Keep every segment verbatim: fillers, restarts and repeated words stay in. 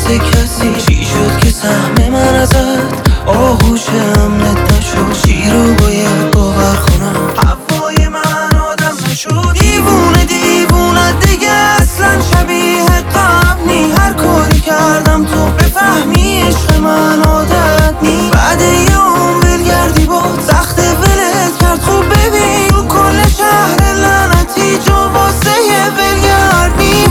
کسی. چی شد که سهم من ازت آغوش امنت نشد؟ چی رو باید باور کنم هوای من آدم نشد؟ دیوونه دیوونه دیگه اصلا شبیه قبل نی. هر کاری کردم تو بفهمی عشق من عادت نی. بعد یه عمر ولگردی باز سخت ولت کرد. تو ببین تو کل شهر لعنتی جا واسه ولگردی.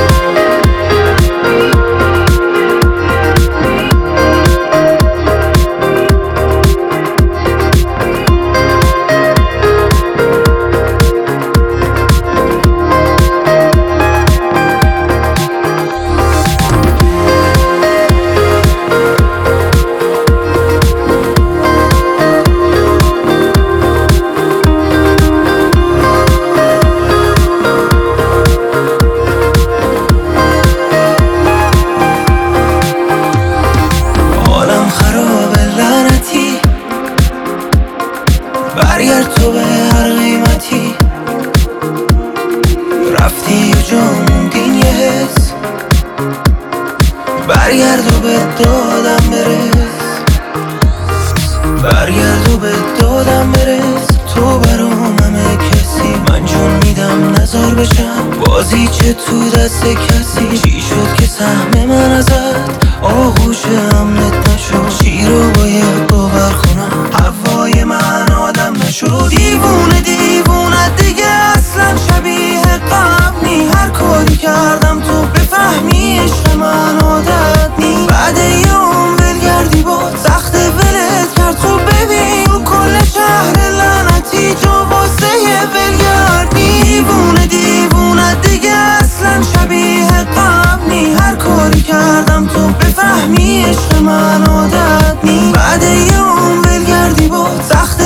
برگرد تو به هر قیمتی. رفتی و جا موندین یه حس. برگرد و به دادم برس. برگرد و به دادم برس. تو برام همه کسی. من جون میدم نزار بشم بازی چه تو دست کسی. چی شد که سهم من ازت آغوش امنت نشد؟ چی رو باید باور کنم هوای من آدم نشد؟ دیوونه دیوونه دیگه اصلا شبیه قبل نی. هر کاری کردم تو بفهمی عشق من عادت نی. بعد یه عمر ولگردی باز سخت ولت کرد. تو ببین تو کل شهر لعنتی جا واسه ولگردی. دیوونه دیوونه دیگه اصلا شبیه قبل نی. هر کاری کردم تو بفهمی عشق من عادت نی. بعد یه عمر ولگردی باز سخت